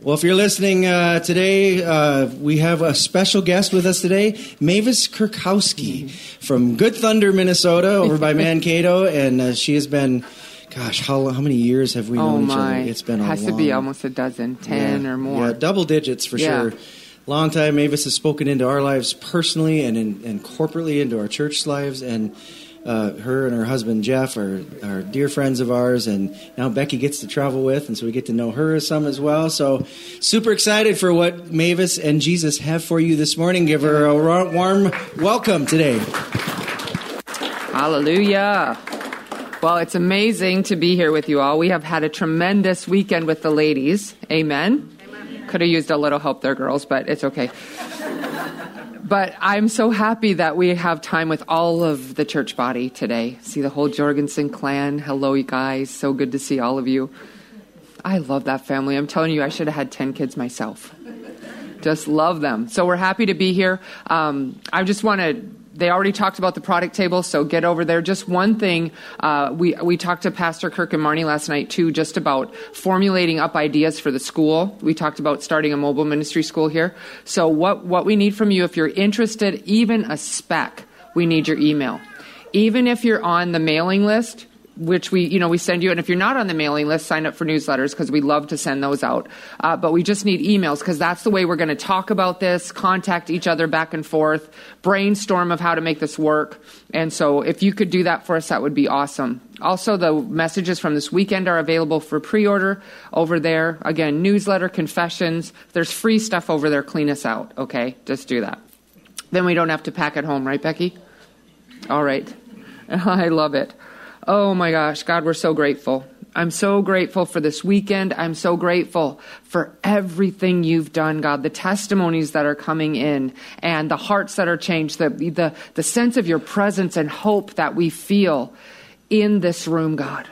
Well, if you're listening today, we have a special guest with us today, Mavis Kurkowski from Good Thunder, Minnesota, over by Mankato, and she has been, gosh, how many years have we known each other? It's been has to be almost a dozen, 10 or more. Yeah, double digits for sure. Long time. Mavis has spoken into our lives personally and corporately into our church's lives, and her and her husband Jeff are dear friends of ours, and now Becky gets to travel with, and so we get to know her some as well. So super excited for what Mavis and Jesus have for you this morning. Give her a warm welcome today. Hallelujah. Well, it's amazing to be here with you all. We have had a tremendous weekend with the ladies. Amen. Could have used a little help there, girls, but it's okay. But I'm so happy that we have time with all of the church body today. See the whole Jorgensen clan. Hello, you guys. So good to see all of you. I love that family. I'm telling you, I should have had 10 kids myself. Just love them. So we're happy to be here. I just want to... They already talked about the product table, so get over there. Just one thing, we talked to Pastor Kirk and Marnie last night, too, just about formulating up ideas for the school. We talked about starting a mobile ministry school here. So what we need from you, if you're interested, even a speck, we need your email. Even if you're on the mailing list, which we send you. And if you're not on the mailing list, sign up for newsletters because we love to send those out. But we just need emails because that's the way we're going to talk about this, contact each other back and forth, brainstorm of how to make this work. And so if you could do that for us, that would be awesome. Also, the messages from this weekend are available for pre-order over there. Again, newsletter, confessions. There's free stuff over there. Clean us out, okay? Just do that. Then we don't have to pack at home, right, Becky? All right. I love it. Oh my gosh, God, we're so grateful. I'm so grateful for this weekend. I'm so grateful for everything you've done, God, the testimonies that are coming in and the hearts that are changed, the sense of your presence and hope that we feel in this room, God.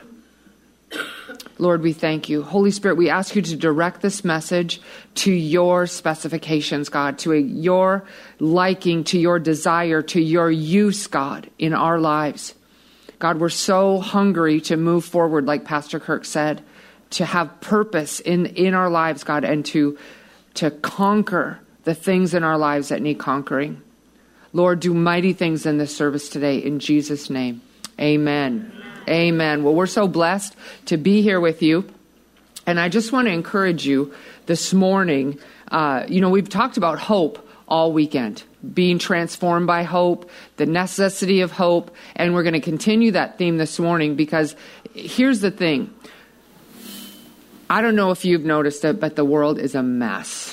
Lord, we thank you. Holy Spirit, we ask you to direct this message to your specifications, God, to your liking, to your desire, to your use, God, in our lives. God, we're so hungry to move forward, like Pastor Kirk said, to have purpose in our lives, God, and to conquer the things in our lives that need conquering. Lord, do mighty things in this service today, in Jesus' name. Amen. Amen. Well, we're so blessed to be here with you. And I just want to encourage you this morning. We've talked about hope all weekend, being transformed by hope, the necessity of hope. And we're going to continue that theme this morning because here's the thing. I don't know if you've noticed it, but the world is a mess.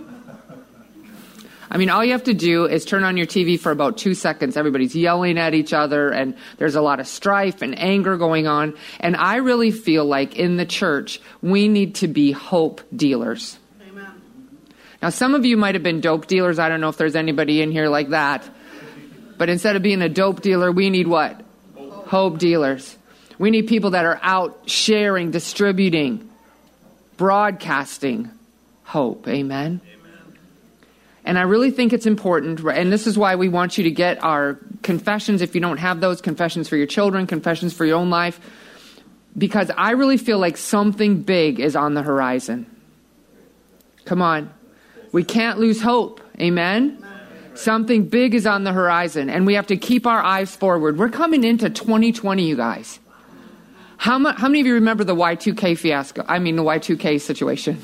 I mean, all you have to do is turn on your TV for about 2 seconds. Everybody's yelling at each other and there's a lot of strife and anger going on. And I really feel like in the church, we need to be hope dealers. Now, some of you might have been dope dealers. I don't know if there's anybody in here like that. But instead of being a dope dealer, we need what? Hope dealers. We need people that are out sharing, distributing, broadcasting hope. Amen? And I really think it's important, and this is why we want you to get our confessions, if you don't have those, confessions for your children, confessions for your own life, because I really feel like something big is on the horizon. Come on. We can't lose hope. Amen? Something big is on the horizon, and we have to keep our eyes forward. We're coming into 2020, you guys. How many of you remember the Y2K fiasco? I mean, the Y2K situation.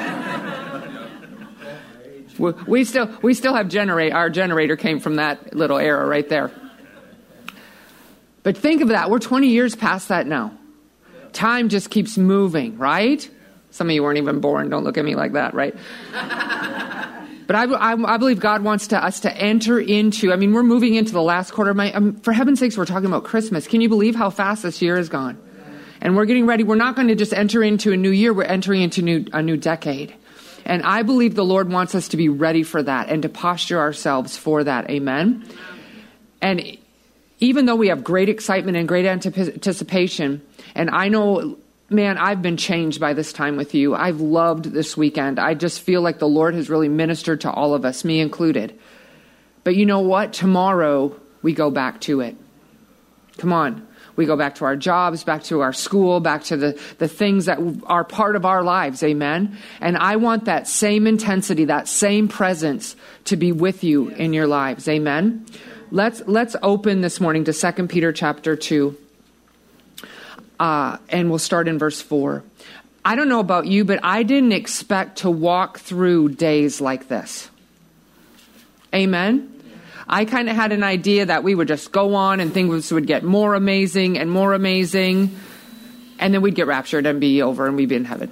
We still have our generator came from that little era right there. But think of that. We're 20 years past that now. Time just keeps moving, right? Some of you weren't even born. Don't look at me like that, right? But I believe God wants us to enter into, we're moving into the last quarter of for heaven's sakes, we're talking about Christmas. Can you believe how fast this year has gone? And we're getting ready. We're not going to just enter into a new year. We're entering into a new decade. And I believe the Lord wants us to be ready for that and to posture ourselves for that. Amen. And even though we have great excitement and great anticipation, and I know, man, I've been changed by this time with you. I've loved this weekend. I just feel like the Lord has really ministered to all of us, me included. But you know what? Tomorrow we go back to it. Come on. We go back to our jobs, back to our school, back to the things that are part of our lives. Amen. And I want that same intensity, that same presence to be with you in your lives. Amen. Let's open this morning to 2 Peter chapter 2. And we'll start in verse 4. I don't know about you, but I didn't expect to walk through days like this. Amen. I kind of had an idea that we would just go on and things would get more amazing and more amazing. And then we'd get raptured and be over and we'd be in heaven.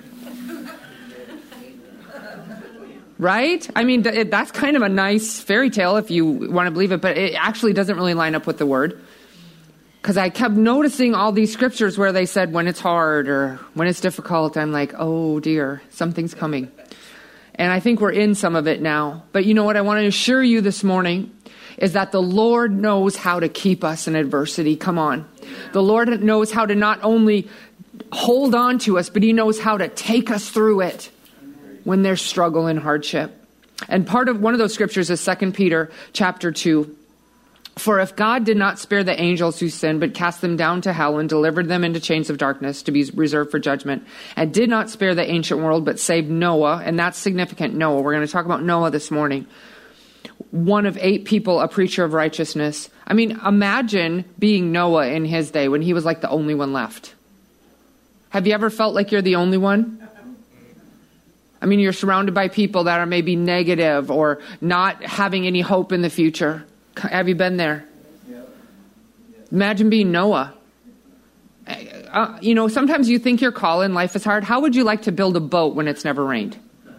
Right? I mean, that's kind of a nice fairy tale if you want to believe it, but it actually doesn't really line up with the word. Because I kept noticing all these scriptures where they said when it's hard or when it's difficult, I'm like, oh dear, something's coming. And I think we're in some of it now. But you know what I want to assure you this morning is that the Lord knows how to keep us in adversity. Come on. The Lord knows how to not only hold on to us, but he knows how to take us through it when there's struggle and hardship. And one of those scriptures is 2 Peter chapter 2. For if God did not spare the angels who sinned, but cast them down to hell and delivered them into chains of darkness to be reserved for judgment, and did not spare the ancient world, but saved Noah, and that's significant, Noah. We're going to talk about Noah this morning. One of 8 people, a preacher of righteousness. I mean, imagine being Noah in his day when he was like the only one left. Have you ever felt like you're the only one? I mean, you're surrounded by people that are maybe negative or not having any hope in the future. Have you been there? Imagine being Noah. Sometimes you think your call in life is hard. How would you like to build a boat when it's never rained?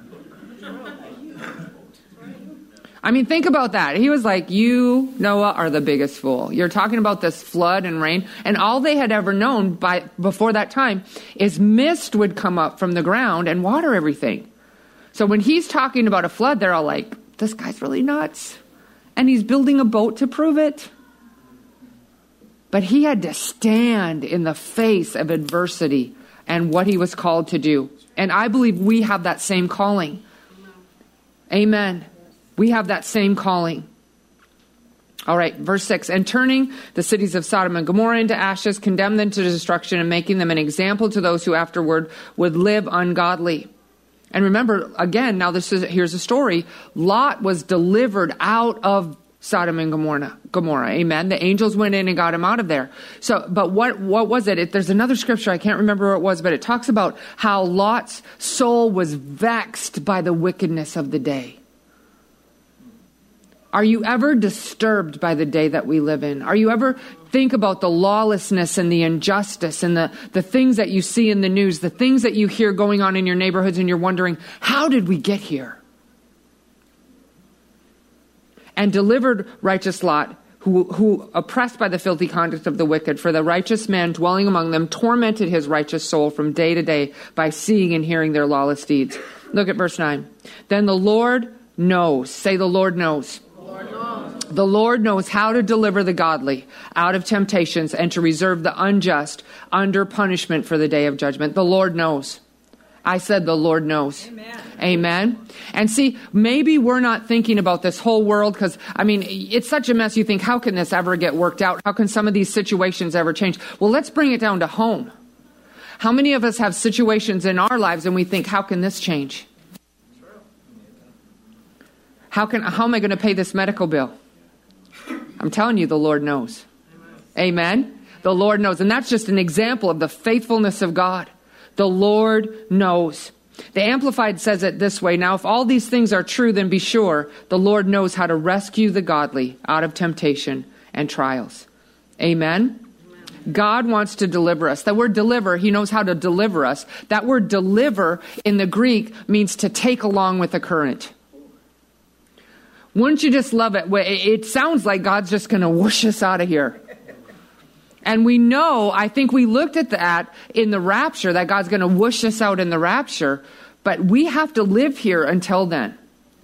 I mean, think about that. He was like, you, Noah, are the biggest fool. You're talking about this flood and rain. And all they had ever known before that time is mist would come up from the ground and water everything. So when he's talking about a flood, they're all like, this guy's really nuts. And he's building a boat to prove it. But he had to stand in the face of adversity and what he was called to do. And I believe we have that same calling. Amen. We have that same calling. All right, verse 6. And turning the cities of Sodom and Gomorrah into ashes, condemned them to destruction and making them an example to those who afterward would live ungodly. And remember, again, here's a story. Lot was delivered out of Sodom and Gomorrah. Amen. The angels went in and got him out of there. But what was it? There's another scripture. I can't remember what it was, but it talks about how Lot's soul was vexed by the wickedness of the day. Are you ever disturbed by the day that we live in? Are you ever think about the lawlessness and the injustice and the things that you see in the news, the things that you hear going on in your neighborhoods, and you're wondering, how did we get here? And delivered righteous Lot, who oppressed by the filthy conduct of the wicked, for the righteous man dwelling among them tormented his righteous soul from day to day by seeing and hearing their lawless deeds. Look at verse 9. Then the Lord knows. Say, the Lord knows. The Lord knows how to deliver the godly out of temptations and to reserve the unjust under punishment for the day of judgment. The Lord knows. I said the Lord knows. Amen. Amen. And see, maybe we're not thinking about this whole world because, I mean, it's such a mess. You think, how can this ever get worked out? How can some of these situations ever change? Well, let's bring it down to home. How many of us have situations in our lives and we think, how can this change? How am I going to pay this medical bill? I'm telling you, the Lord knows. Amen. The Lord knows. And that's just an example of the faithfulness of God. The Lord knows. The Amplified says it this way. Now, if all these things are true, then be sure the Lord knows how to rescue the godly out of temptation and trials. Amen. God wants to deliver us. That word deliver, he knows how to deliver us. That word deliver in the Greek means to take along with the current. Wouldn't you just love it? It sounds like God's just going to whoosh us out of here. And we know, I think we looked at that in the rapture, that God's going to whoosh us out in the rapture. But we have to live here until then.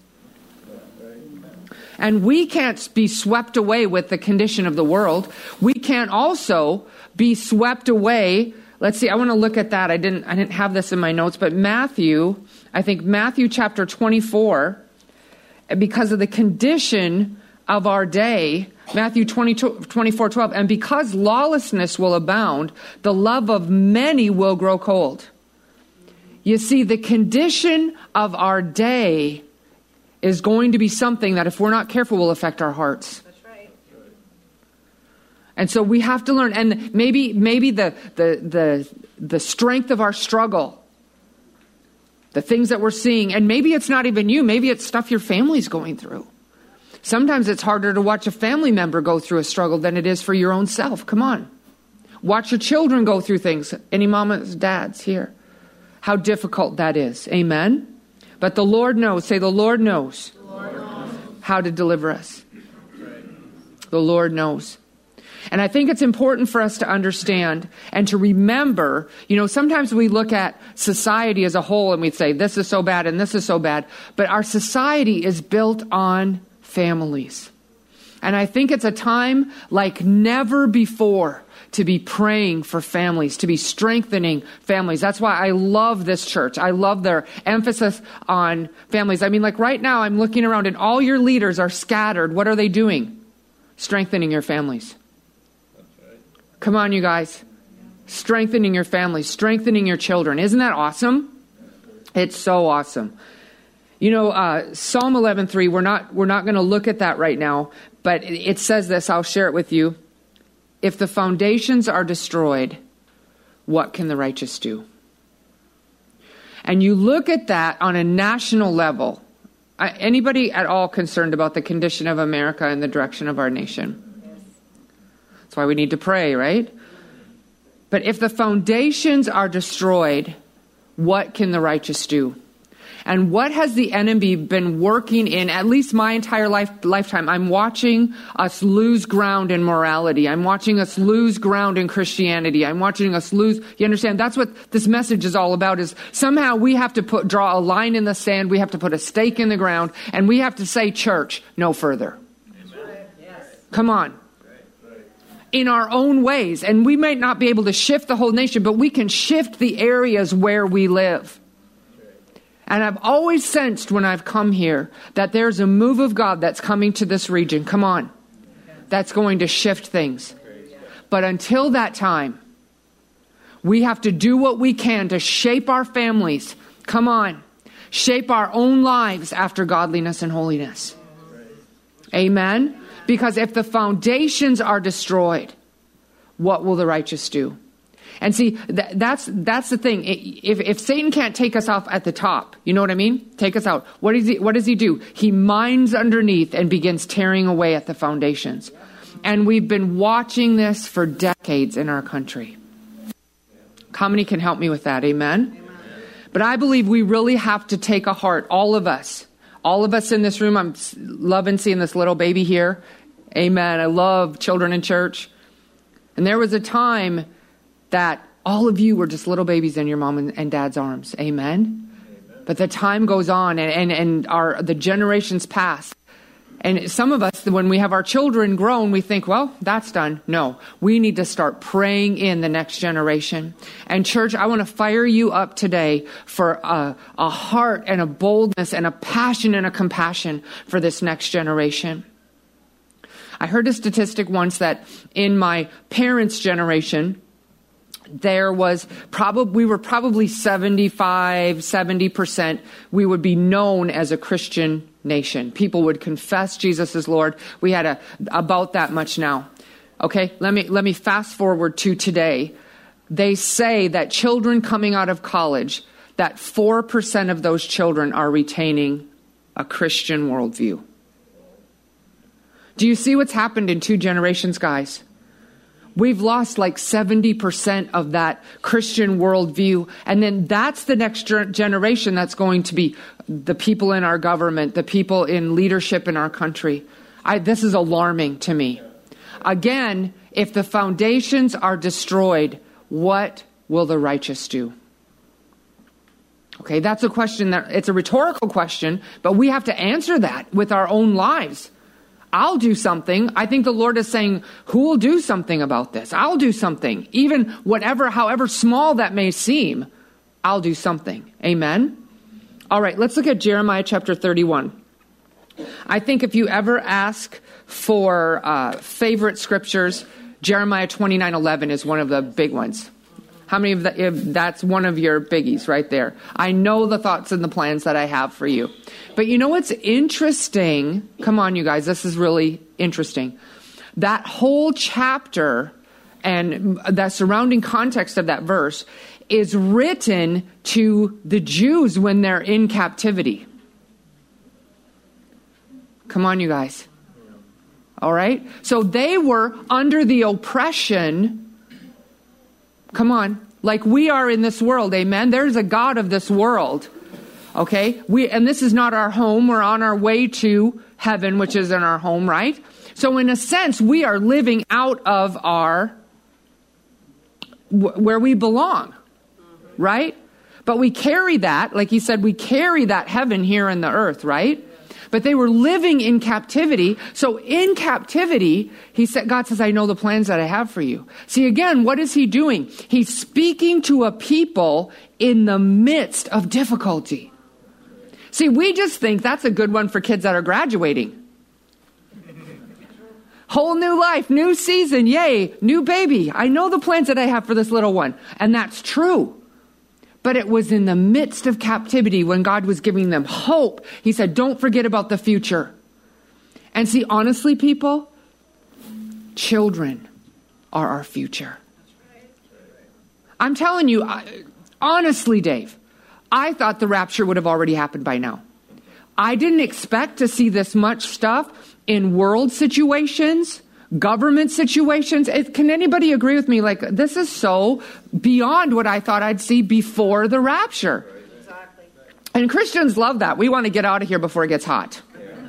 And we can't be swept away with the condition of the world. We can't also be swept away. Let's see, I want to look at that. I didn't have this in my notes, but Matthew chapter 24, because of the condition of our day, Matthew 24:12, and because lawlessness will abound, the love of many will grow cold. You see, the condition of our day is going to be something that if we're not careful will affect our hearts. That's right. And so we have to learn, and maybe the strength of our struggle, the things that we're seeing, and maybe it's not even you, maybe it's stuff your family's going through. Sometimes it's harder to watch a family member go through a struggle than it is for your own self. Come on. Watch your children go through things. Any mamas, dads here? How difficult that is. Amen? But the Lord knows. Say, the Lord knows. The Lord knows how to deliver us. The Lord knows. And I think it's important for us to understand and to remember, sometimes we look at society as a whole and we say, this is so bad and this is so bad. But our society is built on families. And I think it's a time like never before to be praying for families, to be strengthening families. That's why I love this church. I love their emphasis on families. I mean, like right now, I'm looking around and all your leaders are scattered. What are they doing? Strengthening your families. That's right. Come on, you guys. Strengthening your families, strengthening your children. Isn't that awesome? It's so awesome. Psalm 11:3, we're not going to look at that right now, but it says this. I'll share it with you. If the foundations are destroyed, what can the righteous do? And you look at that on a national level. Anybody at all concerned about the condition of America and the direction of our nation? Yes. That's why we need to pray, right? But if the foundations are destroyed, what can the righteous do? And what has the enemy been working in, at least my entire lifetime? I'm watching us lose ground in morality. I'm watching us lose ground in Christianity. I'm watching us lose. You understand? That's what this message is all about, is somehow we have to draw a line in the sand. We have to put a stake in the ground. And we have to say, church, no further. Amen. Yes. Come on. In our own ways. And we might not be able to shift the whole nation, but we can shift the areas where we live. And I've always sensed when I've come here that there's a move of God that's coming to this region. Come on. That's going to shift things. But until that time, we have to do what we can to shape our families. Come on. Shape our own lives after godliness and holiness. Amen. Because if the foundations are destroyed, what will the righteous do? And see, that's the thing. If Satan can't take us off at the top, you know what I mean? Take us out. What does he do? He mines underneath and begins tearing away at the foundations. And we've been watching this for decades in our country. How many can help me with that? Amen? But I believe we really have to take a heart, all of us in this room. I'm loving seeing this little baby here. Amen. I love children in church. And there was a time that all of you were just little babies in your mom and dad's arms. Amen? But the time goes on and the generations pass. And some of us, when we have our children grown, we think, well, that's done. No, we need to start praying in the next generation. And church, I want to fire you up today for a heart and a boldness and a passion and a compassion for this next generation. I heard a statistic once that in my parents' generation, we were probably 70%, we would be known as a Christian nation. People would confess Jesus as Lord. We had about that much now. Okay, let me fast forward to today. They say that children coming out of college, that 4% of those children are retaining a Christian worldview. Do you see what's happened in 2 generations, guys? We've lost like 70% of that Christian worldview. And then that's the next generation that's going to be the people in our government, the people in leadership in our country. This is alarming to me. Again, if the foundations are destroyed, what will the righteous do? Okay, that's a question it's a rhetorical question, but we have to answer that with our own lives. I'll do something. I think the Lord is saying, who will do something about this? I'll do something. Even however small that may seem, I'll do something. Amen? All right, let's look at Jeremiah chapter 31. I think if you ever ask for favorite scriptures, Jeremiah 29:11 is one of the big ones. How many of that's one of your biggies right there? I know the thoughts and the plans that I have for you. But you know what's interesting? Come on, you guys, this is really interesting. That whole chapter and the surrounding context of that verse is written to the Jews when they're in captivity. Come on, you guys. All right? So they were under the oppression. Come on. Like we are in this world. Amen. There's a God of this world. Okay? And this is not our home. We're on our way to heaven, which is in our home, right? So in a sense, we are living out of where we belong. Right? But we carry that, like he said, we carry that heaven here in the earth, right? But they were living in captivity. So in captivity, God says, I know the plans that I have for you. See, again, what is he doing? He's speaking to a people in the midst of difficulty. See, we just think that's a good one for kids that are graduating. Whole new life, new season, yay, new baby. I know the plans that I have for this little one. And that's true. But it was in the midst of captivity when God was giving them hope. He said, don't forget about the future. And see, honestly, people, children are our future. I'm telling you, honestly, Dave, I thought the rapture would have already happened by now. I didn't expect to see this much stuff in world situations, government situations. Can anybody agree with me? Like, this is so beyond what I thought I'd see before the rapture. Exactly. And Christians love that. We want to get out of here before it gets hot.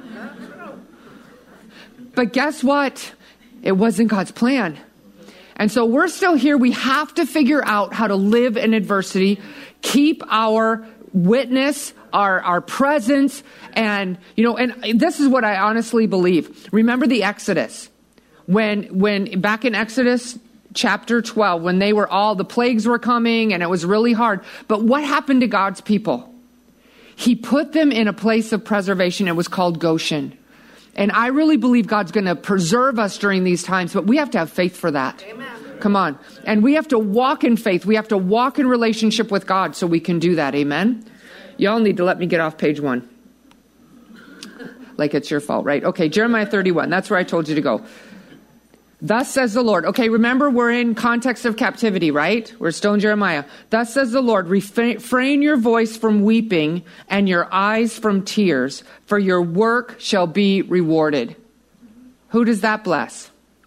But guess what? It wasn't God's plan. And so we're still here. We have to figure out how to live in adversity, keep our witness, our presence. And, and this is what I honestly believe. Remember the Exodus. When back in Exodus chapter 12, when the plagues were coming and it was really hard. But what happened to God's people? He put them in a place of preservation. It was called Goshen. And I really believe God's going to preserve us during these times, but we have to have faith for that. Amen. Come on. And we have to walk in faith. We have to walk in relationship with God so we can do that. Amen. Y'all need to let me get off page 1. Like it's your fault, right? Okay, Jeremiah 31. That's where I told you to go. Thus says the Lord. Okay, remember we're in context of captivity, right? We're still in Jeremiah. Thus says the Lord, refrain your voice from weeping and your eyes from tears, for your work shall be rewarded. Who does that bless?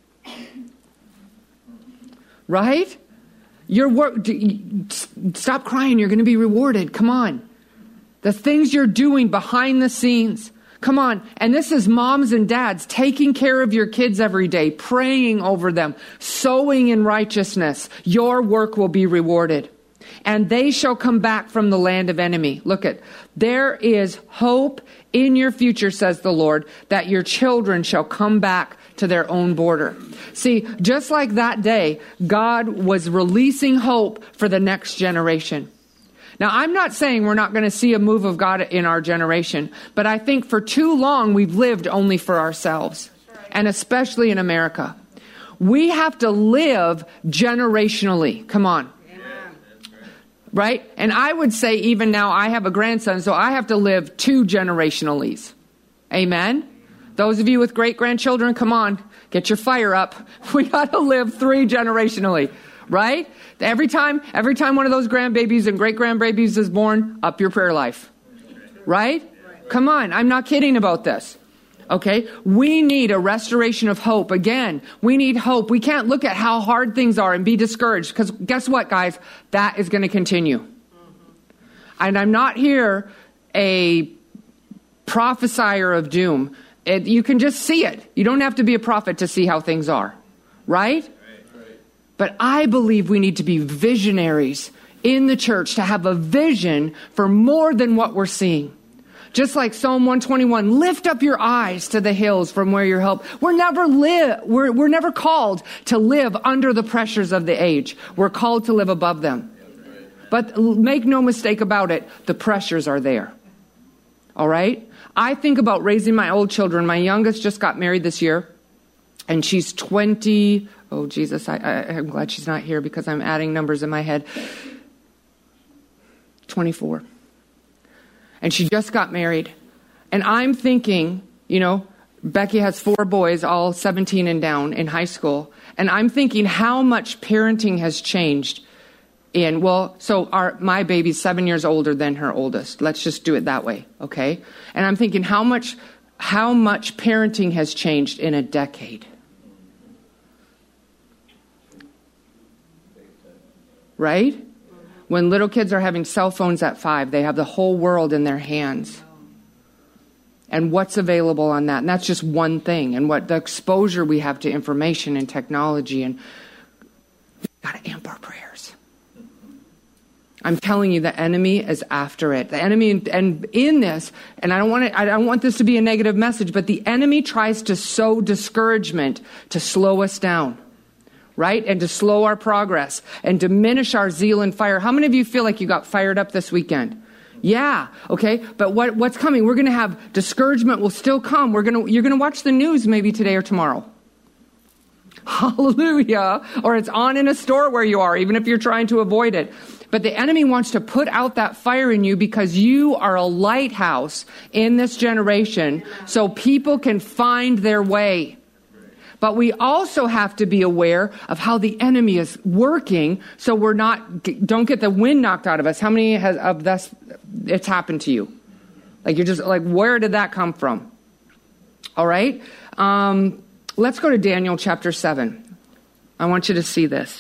Right? Your work, stop crying, you're going to be rewarded. Come on. The things you're doing behind the scenes. Come on. And this is moms and dads taking care of your kids every day, praying over them, sowing in righteousness. Your work will be rewarded. And they shall come back from the land of enemy. There is hope in your future, says the Lord, that your children shall come back to their own border. See, just like that day, God was releasing hope for the next generation. Now, I'm not saying we're not going to see a move of God in our generation, but I think for too long we've lived only for ourselves, and especially in America. We have to live generationally. Come on. Amen. Right? And I would say even now I have a grandson, so I have to live 2 generationallys. Amen? Those of you with great-grandchildren, come on, get your fire up. We got to live 3 generationally. Right? Every time one of those grandbabies and great-grandbabies is born, up your prayer life. Right? Come on. I'm not kidding about this. Okay? We need a restoration of hope. Again, we need hope. We can't look at how hard things are and be discouraged, because guess what, guys? That is going to continue. And I'm not here a prophesier of doom. You can just see it. You don't have to be a prophet to see how things are. Right? But I believe we need to be visionaries in the church, to have a vision for more than what we're seeing. Just like Psalm 121, lift up your eyes to the hills from where your help. We're never called to live under the pressures of the age. We're called to live above them. But make no mistake about it, the pressures are there. All right? I think about raising my old children. My youngest just got married this year, and she's 20. Oh, Jesus, I'm glad she's not here because I'm adding numbers in my head. 24. And she just got married. And I'm thinking, Becky has 4 boys, all 17 and down in high school. And I'm thinking how much parenting has changed my baby's 7 years older than her oldest. Let's just do it that way, okay? And I'm thinking how much parenting has changed in a decade. Right? When little kids are having cell phones at 5, they have the whole world in their hands. And what's available on that? And that's just one thing. And what the exposure we have to information and technology, and we've got to amp our prayers. I'm telling you, the enemy is after it. The enemy, and in this, and I don't want this to be a negative message, but the enemy tries to sow discouragement to slow us down, right? And to slow our progress and diminish our zeal and fire. How many of you feel like you got fired up this weekend? Yeah, okay. But what's coming? We're going to have discouragement will still come. You're going to watch the news maybe today or tomorrow. Hallelujah. Or it's on in a store where you are, even if you're trying to avoid it. But the enemy wants to put out that fire in you because you are a lighthouse in this generation so people can find their way. But we also have to be aware of how the enemy is working so don't get the wind knocked out of us. How many of this, it's happened to you? Like you're just like, where did that come from? All right. Let's go to Daniel chapter 7. I want you to see this.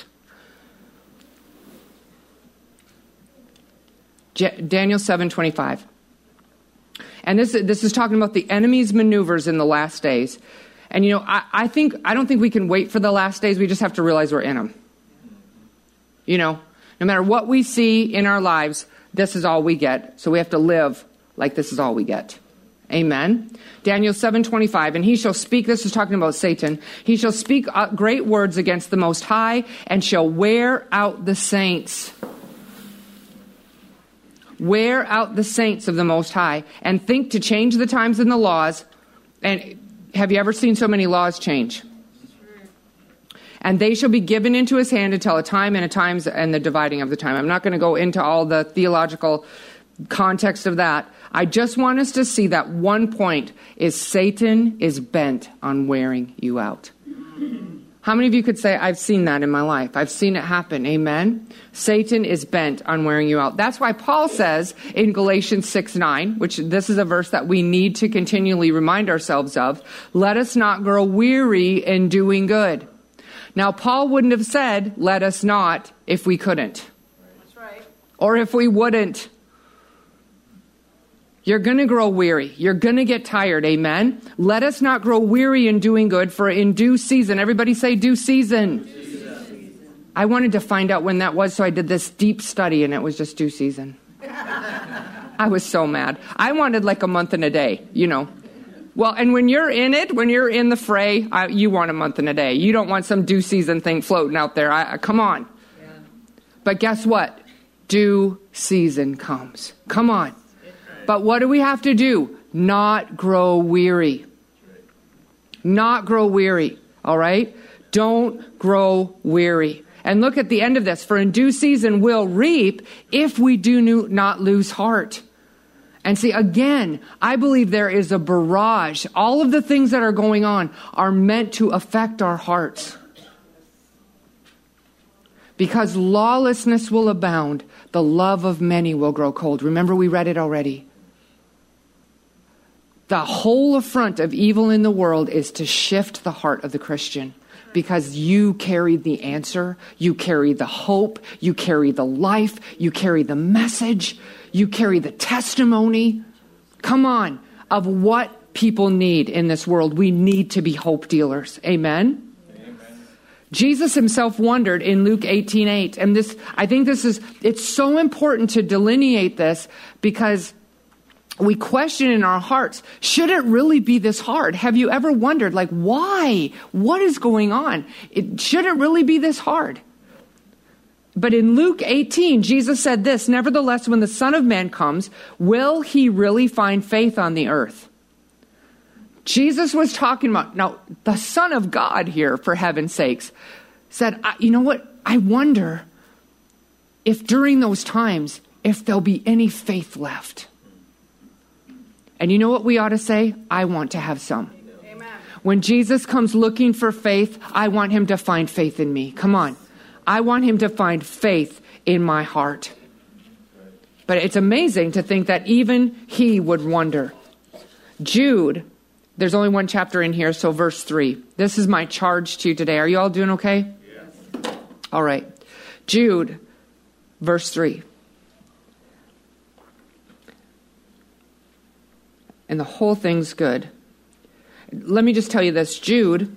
Daniel 7:25. And this is talking about the enemy's maneuvers in the last days. And I don't think we can wait for the last days. We just have to realize we're in them. No matter what we see in our lives, this is all we get. So we have to live like this is all we get. Amen. Daniel 7:25. And he shall speak, this is talking about Satan. He shall speak great words against the Most High and shall wear out the saints. Wear out the saints of the Most High and think to change the times and the laws. And have you ever seen so many laws change? And they shall be given into his hand until a time and the dividing of the time. I'm not going to go into all the theological context of that. I just want us to see that one point is Satan is bent on wearing you out. How many of you could say, I've seen that in my life? I've seen it happen. Amen. Satan is bent on wearing you out. That's why Paul says in Galatians 6:9, which this is a verse that we need to continually remind ourselves of, let us not grow weary in doing good. Now, Paul wouldn't have said, let us not, if we couldn't. That's right. Or if we wouldn't. You're going to grow weary. You're going to get tired. Amen. Let us not grow weary in doing good, for in due season. Everybody say due season. I wanted to find out when that was, so I did this deep study, and it was just due season. I was so mad. I wanted like a month and a day, Well, and when you're in it, when you're in the fray, you want a month and a day. You don't want some due season thing floating out there. Come on. Yeah. But guess what? Due season comes. Come on. But what do we have to do? Not grow weary. Not grow weary. All right? Don't grow weary. And look at the end of this. For in due season we'll reap if we do not lose heart. And see, again, I believe there is a barrage. All of the things that are going on are meant to affect our hearts. Because lawlessness will abound, the love of many will grow cold. Remember, we read it already. The whole affront of evil in the world is to shift the heart of the Christian. Because you carry the answer, you carry the hope, you carry the life, you carry the message, you carry the testimony. Come on, of what people need in this world. We need to be hope dealers. Amen? Amen. Jesus himself wondered in Luke 18:8. And it's so important to delineate this because we question in our hearts, should it really be this hard? Have you ever wondered, why? What is going on? Should it really be this hard? But in Luke 18, Jesus said this, nevertheless, when the Son of Man comes, will he really find faith on the earth? Jesus was talking about, now, the Son of God here, for heaven's sakes, said, you know what? I wonder if during those times, if there'll be any faith left. And you know what we ought to say? I want to have some. Amen. When Jesus comes looking for faith, I want him to find faith in me. Come on. I want him to find faith in my heart. But it's amazing to think that even he would wonder. Jude, there's only one chapter in here, so verse 3. This is my charge to you today. Are you all doing okay? Yes. All right. Jude, verse 3. And the whole thing's good. Let me just tell you this. Jude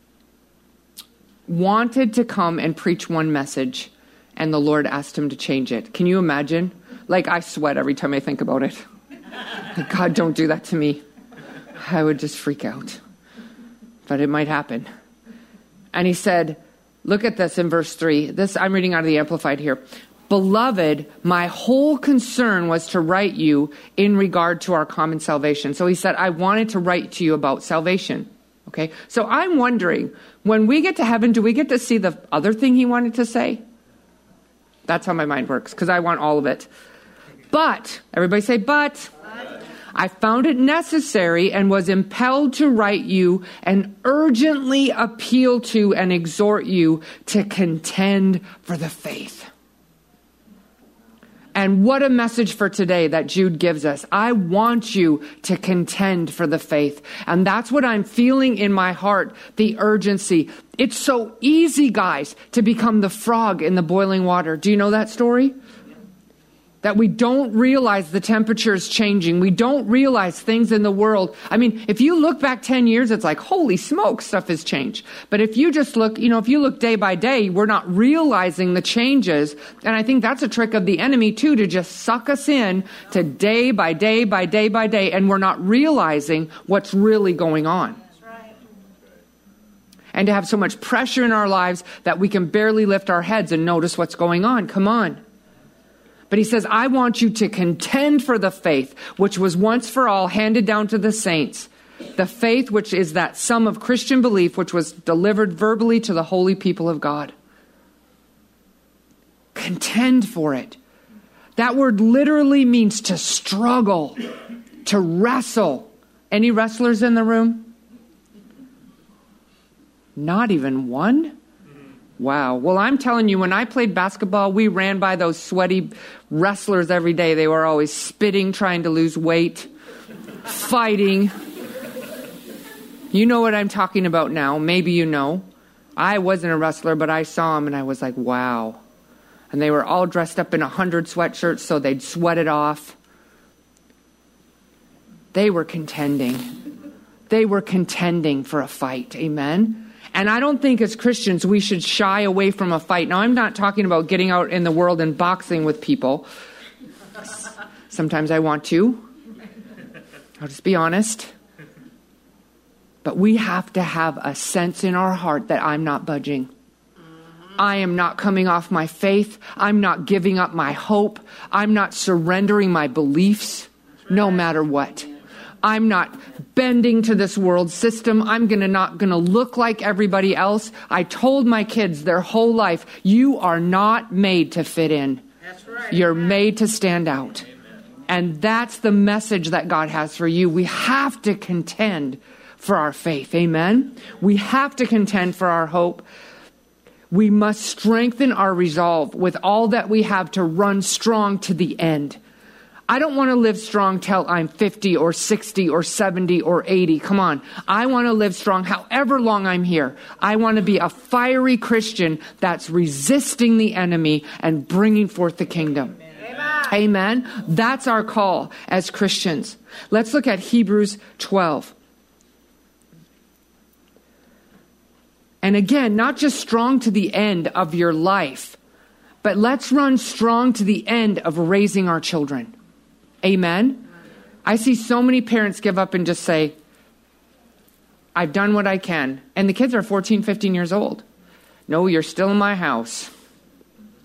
wanted to come and preach one message, and the Lord asked him to change it. Can you imagine? Like, I sweat every time I think about it. God, don't do that to me. I would just freak out. But it might happen. And he said, look at this in verse 3. This, I'm reading out of the Amplified here. Beloved, my whole concern was to write you in regard to our common salvation. So he said, I wanted to write to you about salvation. Okay, so I'm wondering, when we get to heaven, do we get to see the other thing he wanted to say? That's how my mind works, because I want all of it. But, everybody say, but. I found it necessary and was impelled to write you and urgently appeal to and exhort you to contend for the faith. And what a message for today that Jude gives us. I want you to contend for the faith. And that's what I'm feeling in my heart, the urgency. It's so easy, guys, to become the frog in the boiling water. Do you know that story? That we don't realize the temperature is changing. We don't realize things in the world. I mean, if you look back 10 years, it's like, holy smoke, stuff has changed. But if you just look, if you look day by day, we're not realizing the changes. And I think that's a trick of the enemy too, to just suck us in to day by day by day by day. And we're not realizing what's really going on. That's right. And to have so much pressure in our lives that we can barely lift our heads and notice what's going on. Come on. But he says, I want you to contend for the faith, which was once for all handed down to the saints. The faith, which is that sum of Christian belief, which was delivered verbally to the holy people of God. Contend for it. That word literally means to struggle, to wrestle. Any wrestlers in the room? Not even one? Wow. Well, I'm telling you, when I played basketball, we ran by those sweaty wrestlers every day. They were always spitting, trying to lose weight, fighting. You know what I'm talking about now. Maybe you know. I wasn't a wrestler, but I saw them and I was like, wow. And they were all dressed up in 100 sweatshirts, so they'd sweat it off. They were contending. They were contending for a fight. Amen. And I don't think as Christians we should shy away from a fight. Now, I'm not talking about getting out in the world and boxing with people. Sometimes I want to. I'll just be honest. But we have to have a sense in our heart that I'm not budging. I am not coming off my faith. I'm not giving up my hope. I'm not surrendering my beliefs, no matter what. I'm not bending to this world system. I'm not going to look like everybody else. I told my kids their whole life, you are not made to fit in. That's right. You're made to stand out. Amen. And that's the message that God has for you. We have to contend for our faith. Amen. We have to contend for our hope. We must strengthen our resolve with all that we have to run strong to the end. I don't want to live strong till I'm 50 or 60 or 70 or 80. Come on. I want to live strong however long I'm here. I want to be a fiery Christian that's resisting the enemy and bringing forth the kingdom. Amen. Amen. That's our call as Christians. Let's look at Hebrews 12. And again, not just strong to the end of your life, but let's run strong to the end of raising our children. Amen. I see so many parents give up and just say, I've done what I can. And the kids are 14, 15 years old. No, you're still in my house.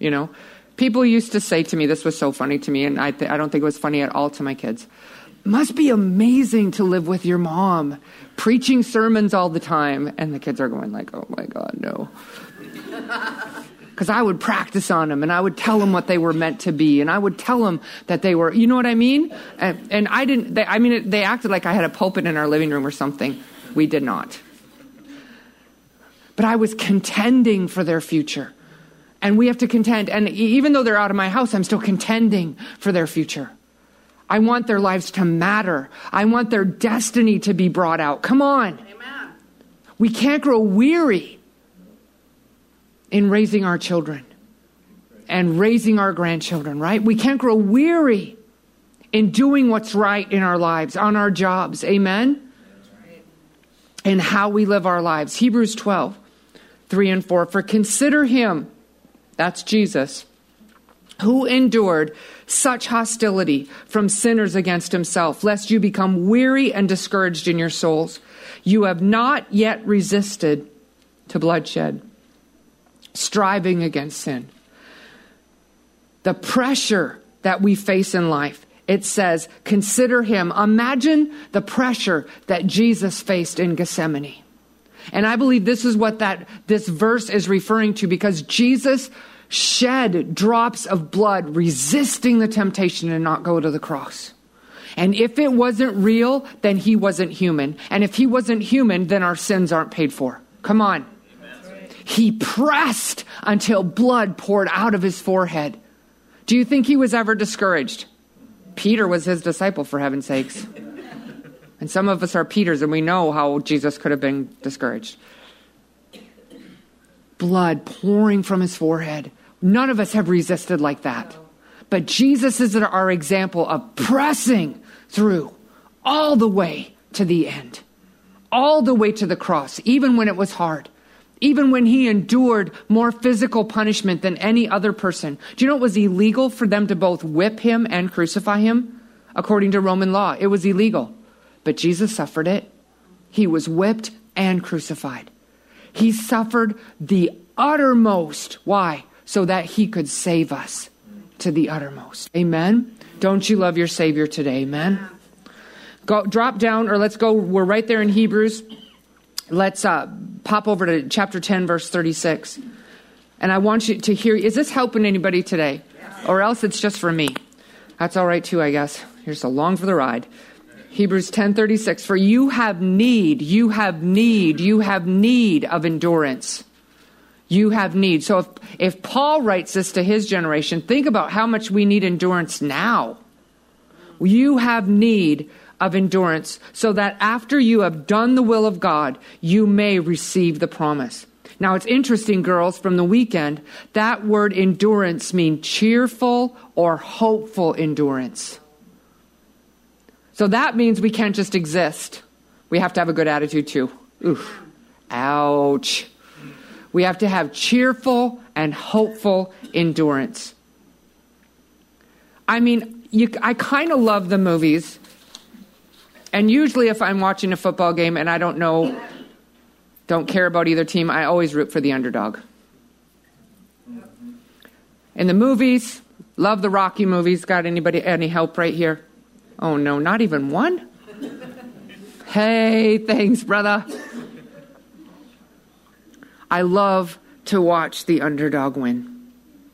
you know. People used to say to me, this was so funny to me, and I don't think it was funny at all to my kids. Must be amazing to live with your mom, preaching sermons all the time. And the kids are going like, oh my God, no. Because I would practice on them, and I would tell them what they were meant to be, and I would tell them that they were, you know what I mean? And I didn't, they acted like I had a pulpit in our living room or something. We did not. But I was contending for their future. And we have to contend. And even though they're out of my house, I'm still contending for their future. I want their lives to matter. I want their destiny to be brought out. Come on. Amen. We can't grow weary in raising our children and raising our grandchildren, right? We can't grow weary in doing what's right in our lives, on our jobs. Amen? And how we live our lives. Hebrews 12, 3 and 4. For consider him, that's Jesus, who endured such hostility from sinners against himself, lest you become weary and discouraged in your souls. You have not yet resisted to bloodshed, striving against sin. The pressure that we face in life, it says, consider him. Imagine the pressure that Jesus faced in Gethsemane. And I believe this is what this verse is referring to, because Jesus shed drops of blood resisting the temptation to not go to the cross. And if it wasn't real, then he wasn't human. And if he wasn't human, then our sins aren't paid for. Come on. Amen. He pressed until blood poured out of his forehead. Do you think he was ever discouraged? Peter was his disciple, for heaven's sakes. And some of us are Peters, and we know how Jesus could have been discouraged. Blood pouring from his forehead. None of us have resisted like that. But Jesus is our example of pressing through all the way to the end. All the way to the cross, even when it was hard. Even when he endured more physical punishment than any other person. Do you know it was illegal for them to both whip him and crucify him? According to Roman law, it was illegal. But Jesus suffered it. He was whipped and crucified. He suffered the uttermost. Why? So that he could save us to the uttermost. Amen? Don't you love your Savior today? Amen? Go, drop down, or let's go. We're right there in Hebrews. Let's pop over to chapter 10, verse 36. And I want you to hear, is this helping anybody today? Yes. Or else it's just for me. That's all right too, I guess. Here's along for the ride. Hebrews 10:36. For you have need of endurance. You have need. So if Paul writes this to his generation, think about how much we need endurance now. You have need of endurance, so that after you have done the will of God, you may receive the promise. Now it's interesting, girls, from the weekend, that word endurance means cheerful or hopeful endurance. So that means we can't just exist. We have to have a good attitude too. Oof. Ouch. We have to have cheerful and hopeful endurance. I mean, I kind of love the movies. And usually if I'm watching a football game and I don't care about either team, I always root for the underdog. In the movies, love the Rocky movies. Got any help right here? Oh no, not even one? Hey, thanks, brother. I love to watch the underdog win.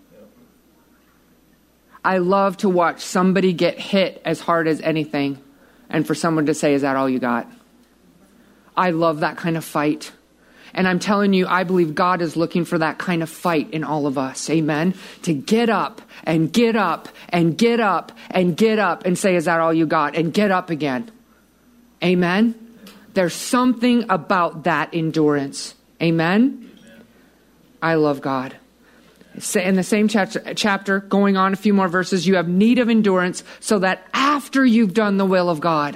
I love to watch somebody get hit as hard as anything, and for someone to say, is that all you got? I love that kind of fight. And I'm telling you, I believe God is looking for that kind of fight in all of us. Amen. To get up and get up and get up and get up and say, is that all you got? And get up again. Amen. There's something about that endurance. Amen. I love God. In the same chapter, going on a few more verses, you have need of endurance so that after you've done the will of God.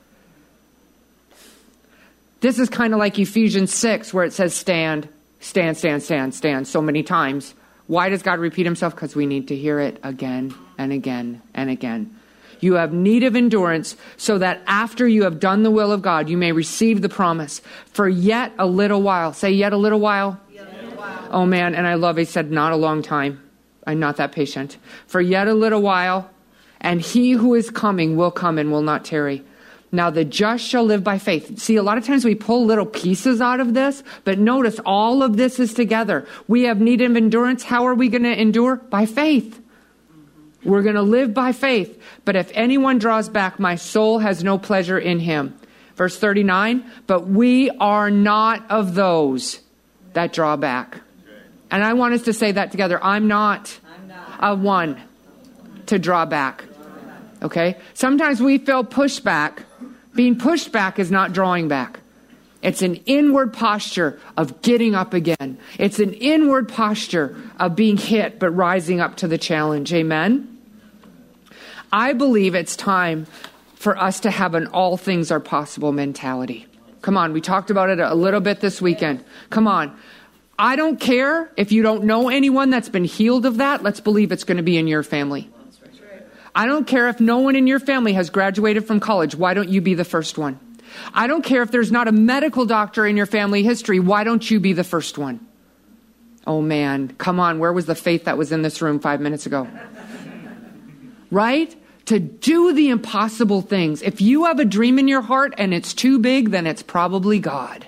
This is kind of like Ephesians 6 where it says stand so many times. Why does God repeat himself? Because we need to hear it again and again and again. You have need of endurance so that after you have done the will of God, you may receive the promise. For yet a little while. Say yet a little while. Oh man, and I love, he said, not a long time. I'm not that patient. For yet a little while, and he who is coming will come and will not tarry. Now the just shall live by faith. See, a lot of times we pull little pieces out of this, but notice all of this is together. We have need of endurance. How are we going to endure? By faith. We're going to live by faith. But if anyone draws back, my soul has no pleasure in him. Verse 39, but we are not of those that draw back. And I want us to say that together. I'm not a one to draw back. Okay? Sometimes we feel pushback. Being pushed back is not drawing back. It's an inward posture of getting up again. It's an inward posture of being hit but rising up to the challenge. Amen? I believe it's time for us to have an all things are possible mentality. Come on, we talked about it a little bit this weekend. Come on. I don't care if you don't know anyone that's been healed of that. Let's believe it's going to be in your family. I don't care if no one in your family has graduated from college. Why don't you be the first one? I don't care if there's not a medical doctor in your family history. Why don't you be the first one? Oh man, come on. Where was the faith that was in this room 5 minutes ago? Right? To do the impossible things. If you have a dream in your heart and it's too big, then it's probably God.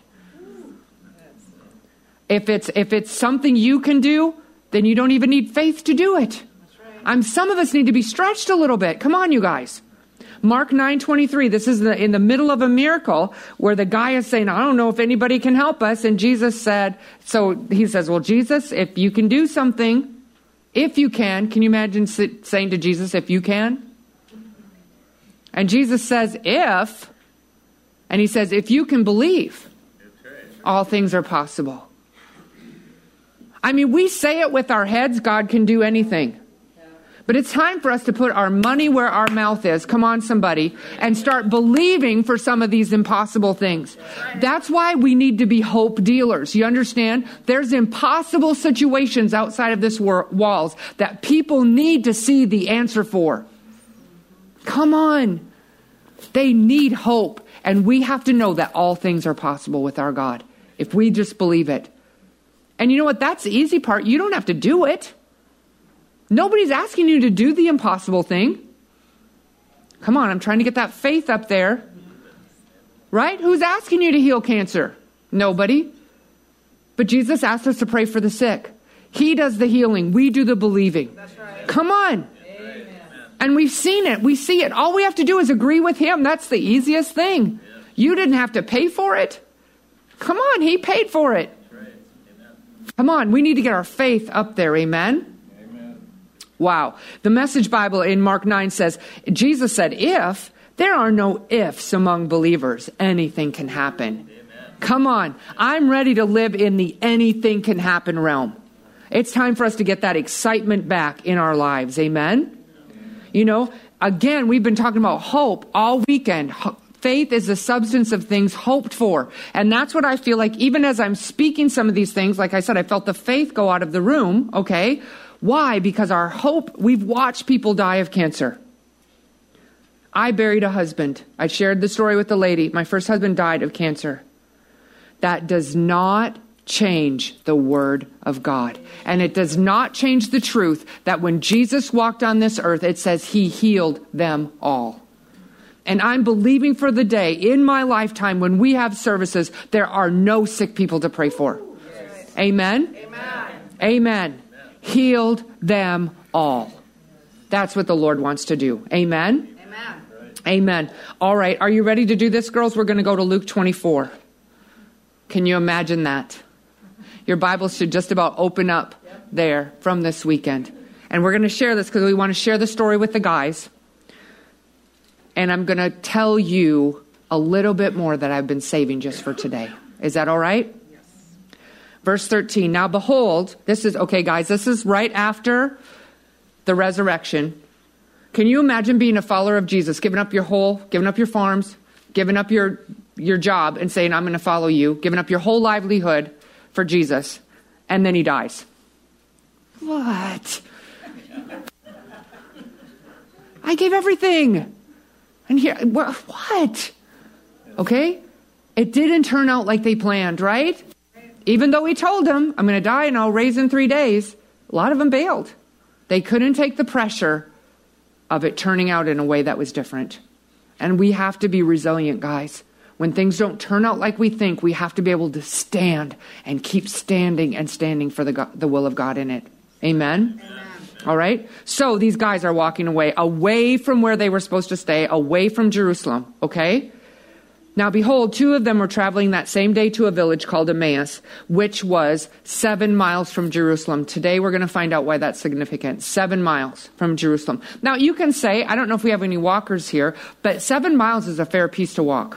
If it's something you can do, then you don't even need faith to do it. Some of us need to be stretched a little bit. Come on, you guys. Mark 9:23. This is in the middle of a miracle where the guy is saying, I don't know if anybody can help us. And Jesus said, so he says, well, Jesus, if you can do something, if you can you imagine saying to Jesus, if you can? And Jesus says, if, and he says, if you can believe, all things are possible. I mean, we say it with our heads, God can do anything. But it's time for us to put our money where our mouth is. Come on, somebody. And start believing for some of these impossible things. That's why we need to be hope dealers. You understand? There's impossible situations outside of this walls that people need to see the answer for. Come on. They need hope. And we have to know that all things are possible with our God. If we just believe it. And you know what? That's the easy part. You don't have to do it. Nobody's asking you to do the impossible thing. Come on, I'm trying to get that faith up there. Right? Who's asking you to heal cancer? Nobody. But Jesus asked us to pray for the sick. He does the healing. We do the believing. That's right. Come on. Amen. And we've seen it. We see it. All we have to do is agree with him. That's the easiest thing. Yeah. You didn't have to pay for it. Come on, he paid for it. That's right. Amen. Come on, we need to get our faith up there. Amen. Wow. The Message Bible in Mark 9 says, Jesus said, if there are no ifs among believers, anything can happen. Amen. Come on. I'm ready to live in the anything can happen realm. It's time for us to get that excitement back in our lives. Amen. You know, again, we've been talking about hope all weekend. Faith is the substance of things hoped for. And that's what I feel like, even as I'm speaking some of these things, like I said, I felt the faith go out of the room. Okay. Why? Because our hope, we've watched people die of cancer. I buried a husband. I shared the story with the lady. My first husband died of cancer. That does not change the word of God. And it does not change the truth that when Jesus walked on this earth, it says he healed them all. And I'm believing for the day in my lifetime when we have services, there are no sick people to pray for. Yes. Amen? Amen. Amen. Healed them all. That's what the Lord wants to do. Amen? Amen. Amen. All right. Are you ready to do this, girls? We're going to go to Luke 24. Can you imagine that? Your Bible should just about open up there from this weekend. And we're going to share this because we want to share the story with the guys. And I'm going to tell you a little bit more that I've been saving just for today. Is that all right? Verse 13, now behold, this is, okay guys, this is right after the resurrection. Can you imagine being a follower of Jesus, giving up your farms, giving up your job and saying, I'm going to follow you, giving up your whole livelihood for Jesus, and then he dies. What? I gave everything. And here, what? Okay? It didn't turn out like they planned, right? Even though he told them, I'm going to die and I'll raise in 3 days, a lot of them bailed. They couldn't take the pressure of it turning out in a way that was different. And we have to be resilient, guys. When things don't turn out like we think, we have to be able to stand and keep standing and standing for the will of God in it. Amen? Amen. All right? So these guys are walking away from where they were supposed to stay, away from Jerusalem. Okay? Now, behold, 2 of them were traveling that same day to a village called Emmaus, which was 7 miles from Jerusalem. Today, we're going to find out why that's significant. 7 miles from Jerusalem. Now, you can say, I don't know if we have any walkers here, but 7 miles is a fair piece to walk.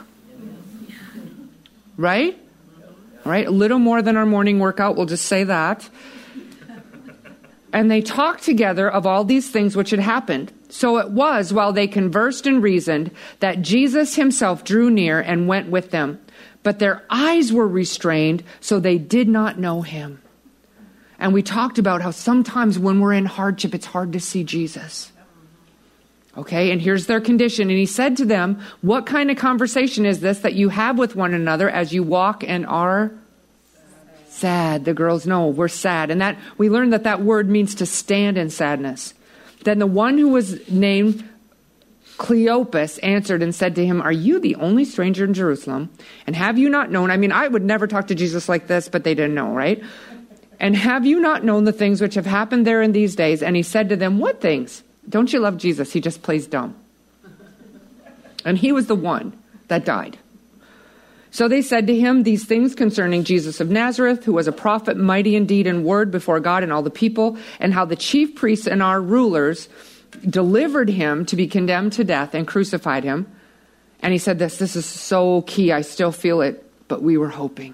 Right? All right? A little more than our morning workout. We'll just say that. And they talked together of all these things which had happened. So it was, while they conversed and reasoned, that Jesus himself drew near and went with them. But their eyes were restrained, so they did not know him. And we talked about how sometimes when we're in hardship, it's hard to see Jesus. Okay, and here's their condition. And he said to them, what kind of conversation is this that you have with one another as you walk and are sad? The girls know we're sad. And that we learned that word means to stand in sadness. Then the one who was named Cleopas answered and said to him, are you the only stranger in Jerusalem? And have you not known? I mean, I would never talk to Jesus like this, but they didn't know, right? And have you not known the things which have happened there in these days? And he said to them, what things? Don't you love Jesus? He just plays dumb. And he was the one that died. So they said to him these things concerning Jesus of Nazareth, who was a prophet, mighty in deed and word before God and all the people, and how the chief priests and our rulers delivered him to be condemned to death and crucified him. And he said this is so key. I still feel it, but we were hoping.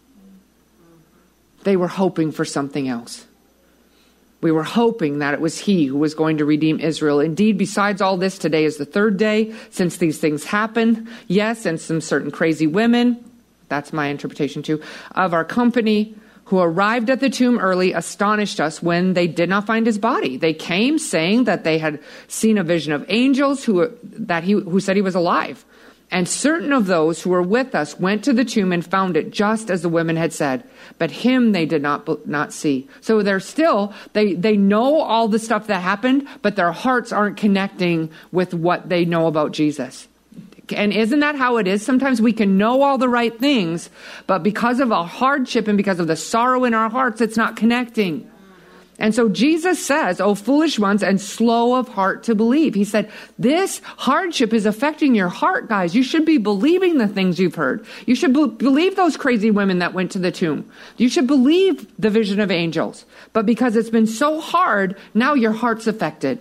They were hoping for something else. We were hoping that it was he who was going to redeem Israel. Indeed, besides all this, today is the 3rd day since these things happened. Yes, and some certain crazy women, that's my interpretation too, of our company who arrived at the tomb early astonished us when they did not find his body. They came saying that they had seen a vision of angels who said he was alive. And certain of those who were with us went to the tomb and found it just as the women had said. But him they did not see. So they're still, they know all the stuff that happened, but their hearts aren't connecting with what they know about Jesus. And isn't that how it is? Sometimes we can know all the right things, but because of a hardship and because of the sorrow in our hearts, it's not connecting. And so Jesus says, oh, foolish ones and slow of heart to believe. He said, this hardship is affecting your heart, guys. You should be believing the things you've heard. You should believe those crazy women that went to the tomb. You should believe the vision of angels. But because it's been so hard, now your heart's affected.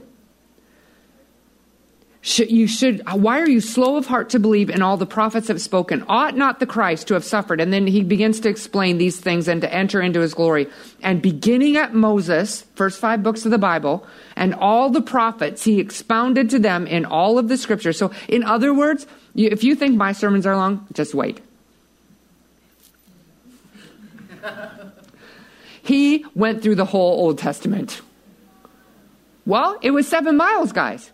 Why are you slow of heart to believe in all the prophets have spoken? Ought not the Christ to have suffered? And then he begins to explain these things and to enter into his glory. And beginning at Moses, first 5 books of the Bible, and all the prophets, he expounded to them in all of the scriptures. So in other words, if you think my sermons are long, just wait. He went through the whole Old Testament. Well, it was 7 miles, guys.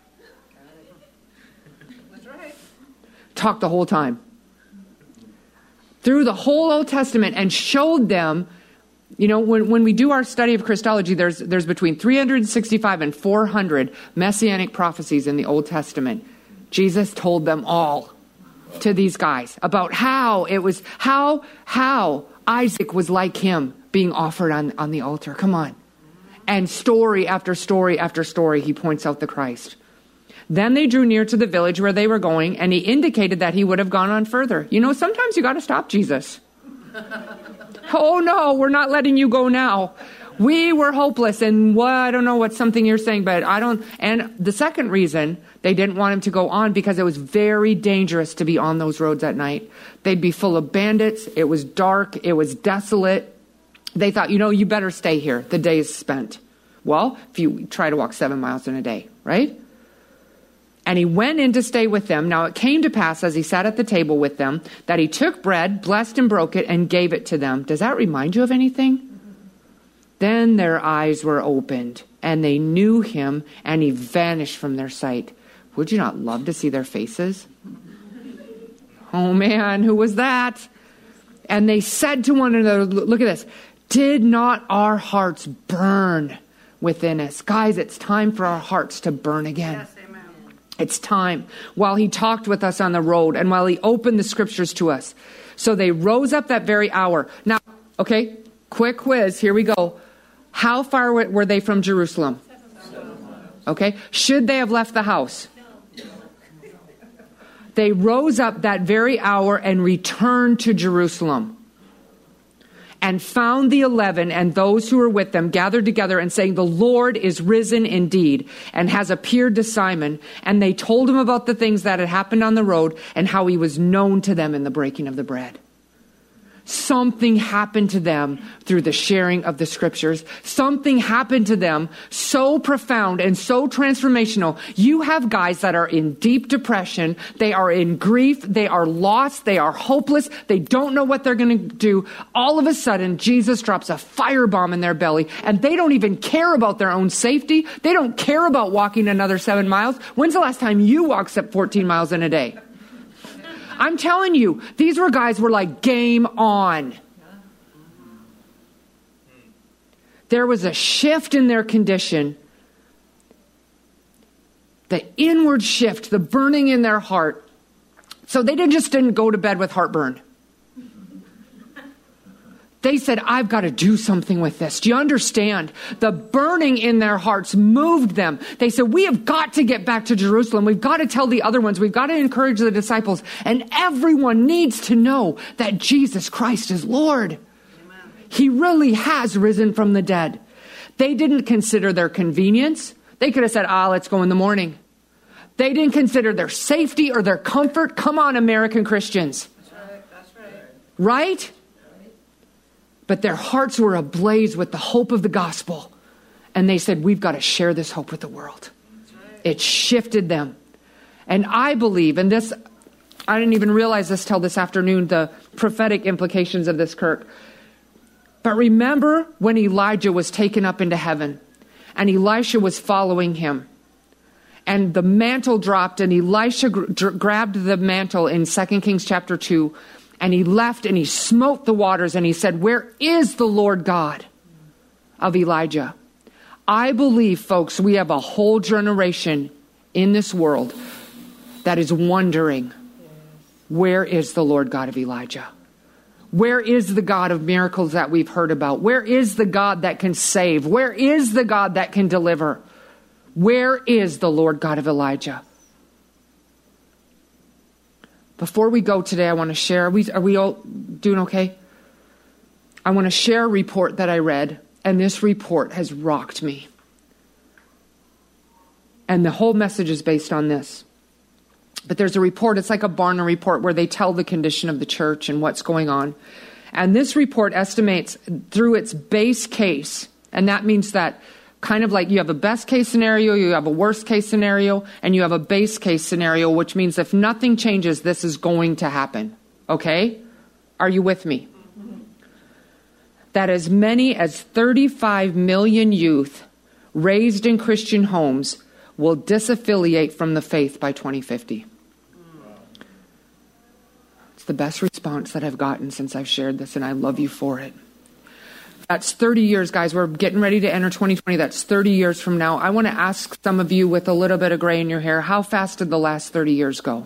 Talked the whole time through the whole Old Testament and showed them, you know, when we do our study of Christology, there's between 365 and 400 messianic prophecies in the Old Testament. Jesus told them all to these guys about how it was, how Isaac was like him being offered on the altar. Come on. And story after story after story, he points out the Christ. Then they drew near to the village where they were going, and he indicated that he would have gone on further. You know, sometimes you got to stop Jesus. Oh no, we're not letting you go now. We were hopeless, and I don't know what something you're saying, but I don't. And the second reason they didn't want him to go on, because it was very dangerous to be on those roads at night. They'd be full of bandits. It was dark. It was desolate. They thought, you better stay here. The day is spent. Well, if you try to walk 7 miles in a day, right? And he went in to stay with them. Now it came to pass as he sat at the table with them that he took bread, blessed and broke it, and gave it to them. Does that remind you of anything? Then their eyes were opened, and they knew him, and he vanished from their sight. Would you not love to see their faces? Oh man, who was that? And they said to one another, look at this. Did not our hearts burn within us. Guys, it's time for our hearts to burn again. Yes, amen. It's time. While he talked with us on the road and while he opened the scriptures to us. So they rose up that very hour. Now, okay, quick quiz. Here we go. How far were they from Jerusalem? Okay. Should they have left the house? They rose up that very hour and returned to Jerusalem and found the 11 and those who were with them gathered together and saying, the Lord is risen indeed and has appeared to Simon. And they told him about the things that had happened on the road and how he was known to them in the breaking of the bread. Something happened to them through the sharing of the scriptures. Something happened to them so profound and so transformational. You have guys that are in deep depression. They are in grief. They are lost. They are hopeless. They don't know what they're going to do. All of a sudden, Jesus drops a firebomb in their belly, and they don't even care about their own safety. They don't care about walking another 7 miles. When's the last time you walked 14 miles in a day? I'm telling you, these guys were like, game on. There was a shift in their condition. The inward shift, the burning in their heart. So they didn't go to bed with heartburn. They said, I've got to do something with this. Do you understand? The burning in their hearts moved them. They said, we have got to get back to Jerusalem. We've got to tell the other ones. We've got to encourage the disciples. And everyone needs to know that Jesus Christ is Lord. Amen. He really has risen from the dead. They didn't consider their convenience. They could have said, let's go in the morning. They didn't consider their safety or their comfort. Come on, American Christians. That's right. That's right. Right? But their hearts were ablaze with the hope of the gospel. And they said, we've got to share this hope with the world. Right. It shifted them. And I believe, and this, I didn't even realize this till this afternoon, the prophetic implications of this, Kirk. But remember when Elijah was taken up into heaven and Elisha was following him. And the mantle dropped and Elisha grabbed the mantle in 2 Kings chapter 2. And he left and he smote the waters and he said, where is the Lord God of Elijah? I believe, folks, we have a whole generation in this world that is wondering, where is the Lord God of Elijah? Where is the God of miracles that we've heard about? Where is the God that can save? Where is the God that can deliver? Where is the Lord God of Elijah? Before we go today, I want to share, are we all doing okay? I want to share a report that I read, and this report has rocked me. And the whole message is based on this. But there's a report, it's like a Barna report, where they tell the condition of the church and what's going on. And this report estimates through its base case, and that means that kind of like you have a best case scenario, you have a worst case scenario, and you have a base case scenario, which means if nothing changes, this is going to happen. Okay? Are you with me? That as many as 35 million youth raised in Christian homes will disaffiliate from the faith by 2050. It's the best response that I've gotten since I've shared this, and I love you for it. That's 30 years, guys. We're getting ready to enter 2020. That's 30 years from now. I want to ask some of you with a little bit of gray in your hair, how fast did the last 30 years go?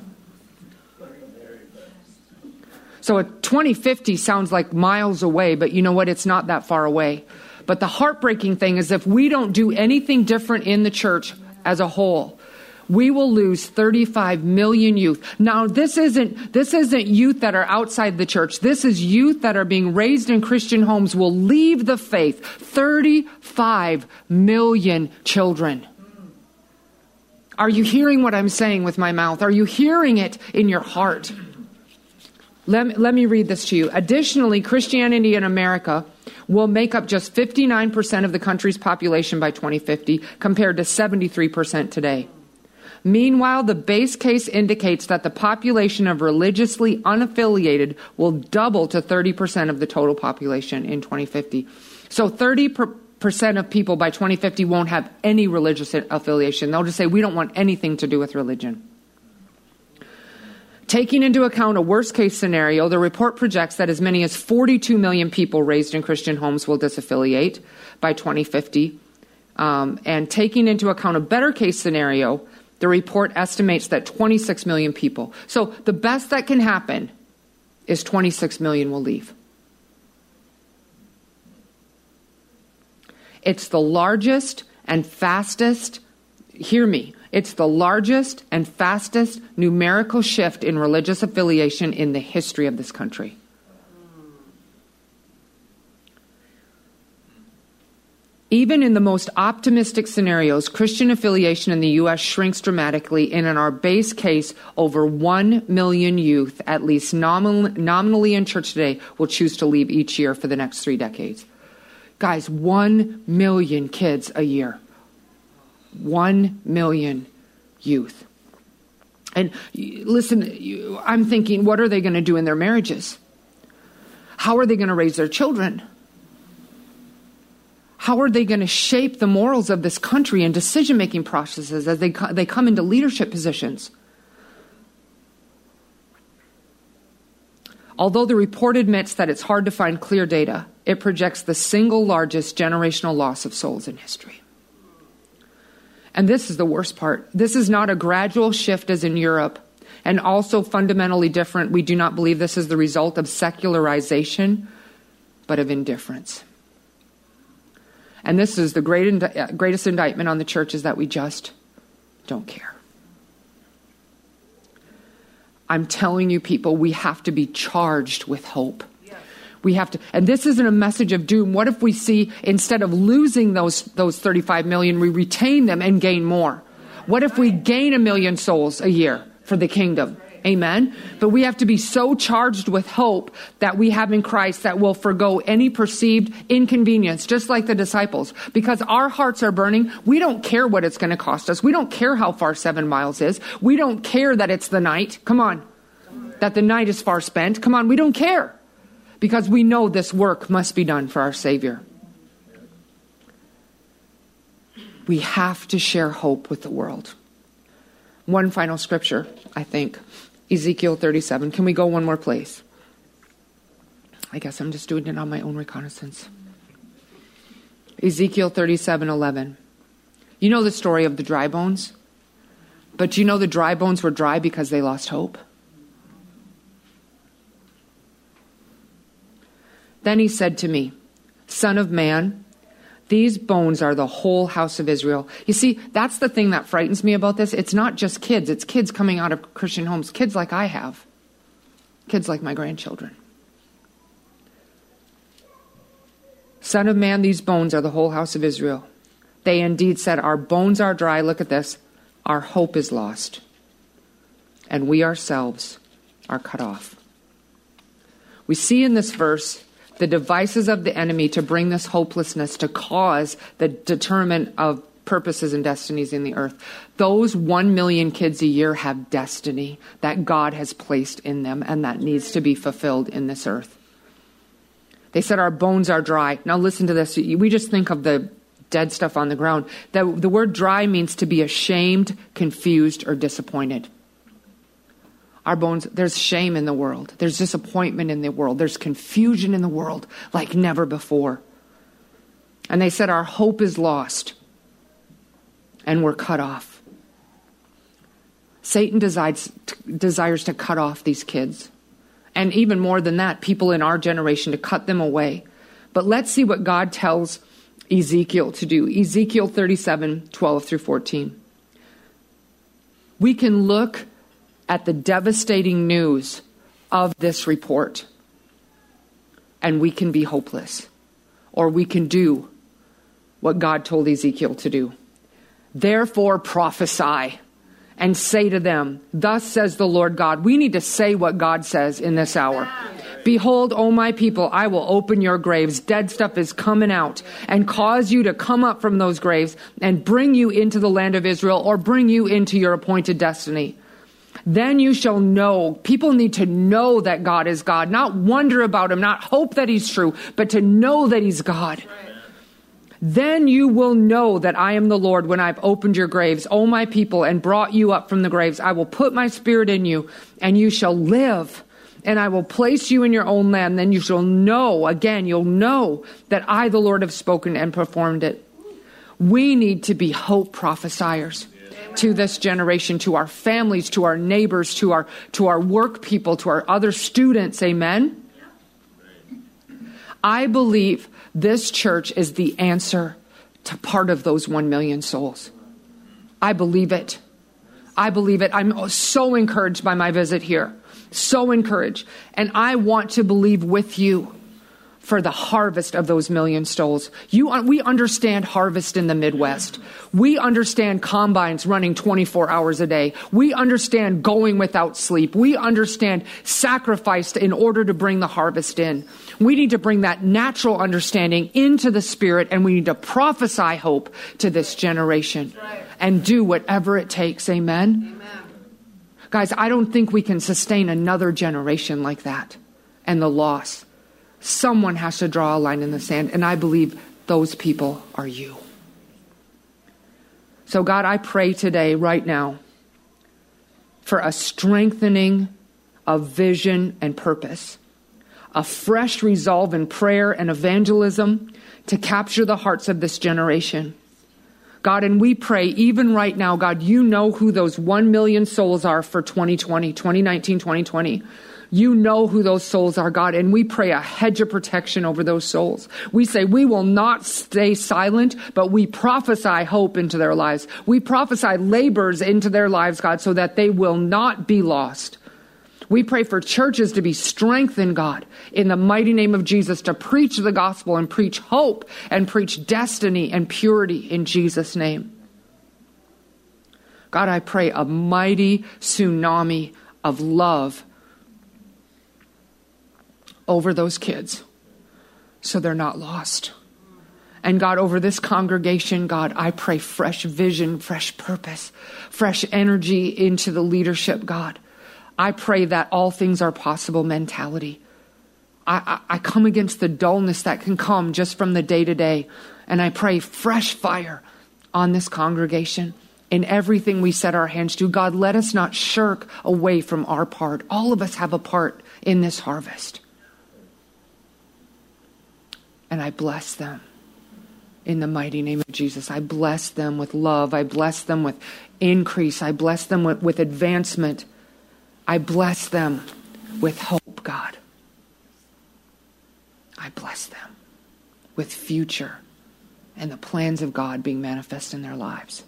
So 2050 sounds like miles away, but you know what? It's not that far away. But the heartbreaking thing is if we don't do anything different in the church as a whole, we will lose 35 million youth. Now, this isn't youth that are outside the church. This is youth that are being raised in Christian homes will leave the faith. 35 million children. Are you hearing what I'm saying with my mouth? Are you hearing it in your heart? Let me read this to you. Additionally, Christianity in America will make up just 59% of the country's population by 2050, compared to 73% today. Meanwhile, the base case indicates that the population of religiously unaffiliated will double to 30% of the total population in 2050. So 30% of people by 2050 won't have any religious affiliation. They'll just say, we don't want anything to do with religion. Taking into account a worst-case scenario, the report projects that as many as 42 million people raised in Christian homes will disaffiliate by 2050. And taking into account a better case scenario, the report estimates that 26 million people. So the best that can happen is 26 million will leave. It's the largest and fastest, hear me, it's the largest and fastest numerical shift in religious affiliation in the history of this country. Even in the most optimistic scenarios, Christian affiliation in the U.S. shrinks dramatically, and in our base case, over 1 million youth, at least nominally in church today, will choose to leave each year for the next 3 decades. Guys, 1 million kids a year. 1 million youth. And listen, I'm thinking, what are they going to do in their marriages? How are they going to raise their children? How are they going to shape the morals of this country and decision-making processes as they come into leadership positions? Although the report admits that it's hard to find clear data, it projects the single largest generational loss of souls in history. And this is the worst part. This is not a gradual shift as in Europe, and also fundamentally different. We do not believe this is the result of secularization, but of indifference. And this is the greatest indictment on the church, is that we just don't care. I'm telling you, people, we have to be charged with hope. We have to, and this isn't a message of doom. What if we see, instead of losing those 35 million, we retain them and gain more? What if we gain 1 million souls a year for the kingdom? Amen. But we have to be so charged with hope that we have in Christ that we'll forgo any perceived inconvenience, just like the disciples, because our hearts are burning. We don't care what it's going to cost us. We don't care how far 7 miles is. We don't care that it's the night. Come on. That the night is far spent. Come on. We don't care, because we know this work must be done for our Savior. We have to share hope with the world. One final scripture, I think. Ezekiel 37. Can we go one more place? I guess I'm just doing it on my own reconnaissance. Ezekiel 37:11. You know the story of the dry bones? But you know the dry bones were dry because they lost hope? Then he said to me, Son of man, these bones are the whole house of Israel. You see, that's the thing that frightens me about this. It's not just kids. It's kids coming out of Christian homes. Kids like I have. Kids like my grandchildren. Son of man, these bones are the whole house of Israel. They indeed said, our bones are dry. Look at this. Our hope is lost. And we ourselves are cut off. We see in this verse the devices of the enemy to bring this hopelessness, to cause the determinant of purposes and destinies in the earth. Those 1 million kids a year have destiny that God has placed in them, and that needs to be fulfilled in this earth. They said our bones are dry. Now listen to this. We just think of the dead stuff on the ground. The word dry means to be ashamed, confused, or disappointed. Our bones, there's shame in the world. There's disappointment in the world. There's confusion in the world like never before. And they said our hope is lost and we're cut off. Satan desires to cut off these kids. And even more than that, people in our generation, to cut them away. But let's see what God tells Ezekiel to do. Ezekiel 37:12-14. We can look at the devastating news of this report, and we can be hopeless, or we can do what God told Ezekiel to do. Therefore prophesy and say to them, thus says the Lord God. We need to say what God says in this hour. Behold, O my people, I will open your graves. Dead stuff is coming out, and cause you to come up from those graves and bring you into the land of Israel, or bring you into your appointed destiny. Then you shall know. People need to know that God is God, not wonder about him, not hope that he's true, but to know that he's God. Right. Then you will know that I am the Lord when I've opened your graves, O my people, and brought you up from the graves. I will put my spirit in you, and you shall live, and I will place you in your own land. Then you shall know, again, you'll know that I, the Lord, have spoken and performed it. We need to be hope prophesiers to this generation, to our families, to our neighbors, to our work people, to our other students. Amen. I believe this church is the answer to part of those 1 million souls. I believe it. I believe it. I'm so encouraged by my visit here. So encouraged. And I want to believe with you for the harvest of those 1 million souls. We understand harvest in the Midwest. We understand combines running 24 hours a day. We understand going without sleep. We understand sacrifice in order to bring the harvest in. We need to bring that natural understanding into the spirit, and we need to prophesy hope to this generation and do whatever it takes. Amen? Amen. Guys, I don't think we can sustain another generation like that and the loss. Someone has to draw a line in the sand, and I believe those people are you. So God, I pray today, right now, for a strengthening of vision and purpose, a fresh resolve in prayer and evangelism to capture the hearts of this generation. God, and we pray even right now, God, you know who those 1 million souls are for 2019, 2020. You know who those souls are, God, and we pray a hedge of protection over those souls. We say we will not stay silent, but we prophesy hope into their lives. We prophesy labors into their lives, God, so that they will not be lost. We pray for churches to be strengthened, God, in the mighty name of Jesus, to preach the gospel and preach hope and preach destiny and purity in Jesus' name. God, I pray a mighty tsunami of love over those kids so they're not lost. And God, over this congregation, God, I pray fresh vision, fresh purpose, fresh energy into the leadership, God. I pray that all things are possible mentality. I come against the dullness that can come just from the day-to-day. And I pray fresh fire on this congregation in everything we set our hands to. God, let us not shirk away from our part. All of us have a part in this harvest. And I bless them in the mighty name of Jesus. I bless them with love. I bless them with increase. I bless them with advancement. I bless them with hope, God. I bless them with future and the plans of God being manifest in their lives.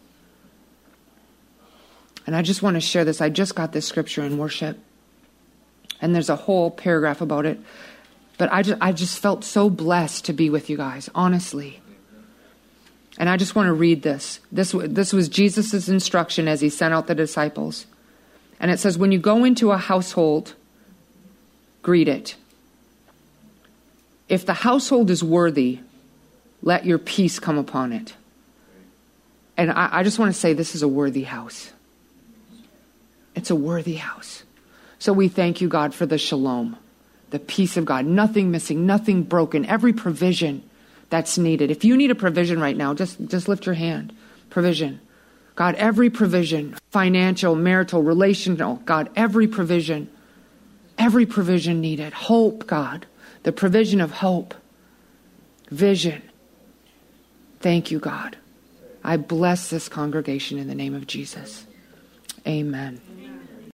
And I just want to share this. I just got this scripture in worship, and there's a whole paragraph about it. But I just felt so blessed to be with you guys, honestly. And I just want to read this. This was Jesus' instruction as he sent out the disciples. And it says, when you go into a household, greet it. If the household is worthy, let your peace come upon it. And I just want to say this is a worthy house. It's a worthy house. So we thank you, God, for the shalom, the peace of God, nothing missing, nothing broken, every provision that's needed. If you need a provision right now, just lift your hand. Provision. God, every provision, financial, marital, relational, God, every provision needed. Hope, God, the provision of hope, vision. Thank you, God. I bless this congregation in the name of Jesus. Amen.